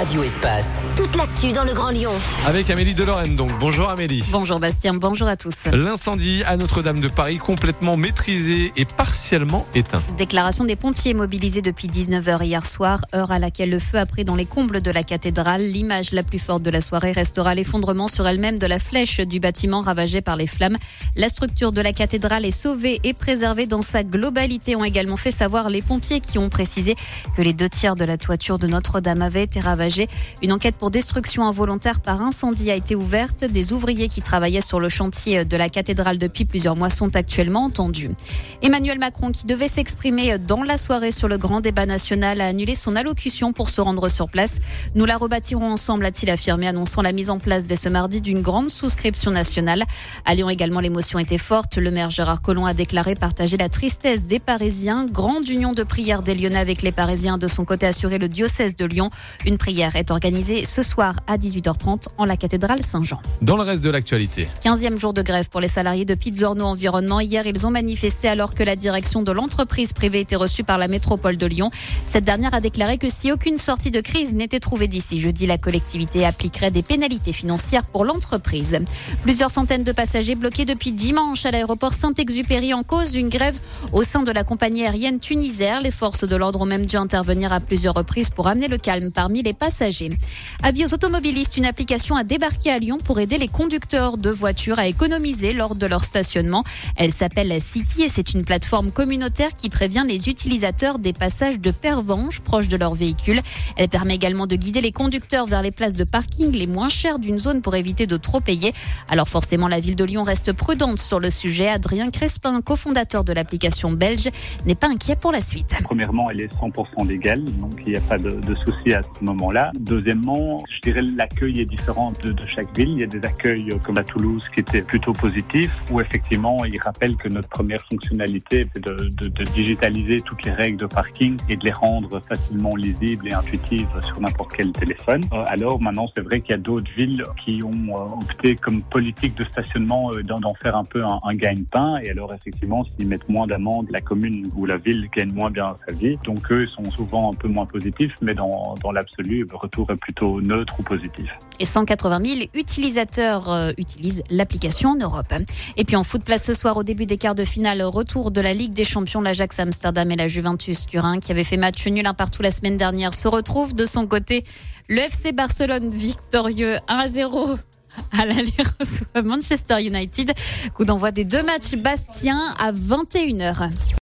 Radio Espace. Toute l'actu dans le Grand Lyon. Avec Amélie de Lorraine, donc. Bonjour Amélie. Bonjour Bastien, bonjour à tous. L'incendie à Notre-Dame de Paris complètement maîtrisé et partiellement éteint. Déclaration des pompiers mobilisés depuis 19h hier soir, heure à laquelle le feu a pris dans les combles de la cathédrale. L'image la plus forte de la soirée restera l'effondrement sur elle-même de la flèche du bâtiment ravagé par les flammes. La structure de la cathédrale est sauvée et préservée dans sa globalité, ont également fait savoir les pompiers qui ont précisé que les 2/3 de la toiture de Notre-Dame avaient été ravagés. Une enquête pour destruction involontaire par incendie a été ouverte. Des ouvriers qui travaillaient sur le chantier de la cathédrale depuis plusieurs mois sont actuellement entendus. Emmanuel Macron, qui devait s'exprimer dans la soirée sur le grand débat national, a annulé son allocution pour se rendre sur place. Nous la rebâtirons ensemble, a-t-il affirmé, annonçant la mise en place dès ce mardi d'une grande souscription nationale. À Lyon également, l'émotion était forte. Le maire Gérard Collomb a déclaré partager la tristesse des Parisiens. Grande union de prière des Lyonnais avec les Parisiens. De son côté, assuré le diocèse de Lyon. Une prière est organisée ce soir à 18h30 en la cathédrale Saint-Jean. Dans le reste de l'actualité. 15e jour de grève pour les salariés de Pizzorno Environnement. Hier, ils ont manifesté alors que la direction de l'entreprise privée était reçue par la métropole de Lyon. Cette dernière a déclaré que si aucune sortie de crise n'était trouvée d'ici jeudi, la collectivité appliquerait des pénalités financières pour l'entreprise. Plusieurs centaines de passagers bloqués depuis dimanche à l'aéroport Saint-Exupéry en cause d'une grève au sein de la compagnie aérienne Tunisair. Les forces de l'ordre ont même dû intervenir à plusieurs reprises pour amener le calme parmi les passagers. Avis aux automobilistes, une application a débarqué à Lyon pour aider les conducteurs de voitures à économiser lors de leur stationnement. Elle s'appelle City et c'est une plateforme communautaire qui prévient les utilisateurs des passages de pervenche proches de leur véhicule. Elle permet également de guider les conducteurs vers les places de parking les moins chères d'une zone pour éviter de trop payer. Alors forcément, la ville de Lyon reste prudente sur le sujet. Adrien Crespin, cofondateur de l'application belge, n'est pas inquiet pour la suite. Premièrement, elle est 100% légale, donc il n'y a pas de souci à ce moment-là. Deuxièmement, je dirais l'accueil est différent de chaque ville. Il y a des accueils comme à Toulouse qui étaient plutôt positifs, où effectivement, ils rappellent que notre première fonctionnalité est de digitaliser toutes les règles de parking et de les rendre facilement lisibles et intuitives sur n'importe quel téléphone. Alors maintenant, c'est vrai qu'il y a d'autres villes qui ont opté comme politique de stationnement d'en faire un peu un gagne-pain. Et alors effectivement, s'ils mettent moins d'amendes, la commune ou la ville gagne moins bien sa vie. Donc eux sont souvent un peu moins positifs, mais dans l'absolu, le retour est plutôt neutre ou positif. Et 180 000 utilisateurs utilisent l'application en Europe. Et puis en foot, place ce soir au début des quarts de finale, retour de la Ligue des Champions. L'Ajax Amsterdam et la Juventus Turin, qui avaient fait match nul un partout la semaine dernière, se retrouvent. De son côté, le FC Barcelone victorieux 1-0 à l'aller reçoit Manchester United. Coup d'envoi des deux matchs Bastien à 21h.